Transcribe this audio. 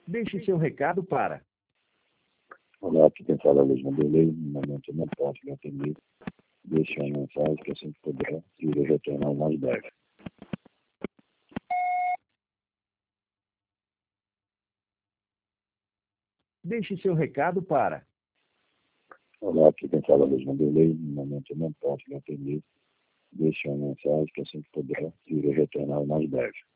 Deixe seu recado para... Olá, aqui quem fala é Luiz Vanderlei. No momento eu não posso lhe atender. Deixe uma mensagem que assim que puder, irei retornar o mais breve. Deixe seu recado para... Olá, aqui quem fala é Luiz Vanderlei. No momento eu não posso lhe atender. Deixe uma mensagem que assim que puder, irei retornar o mais breve.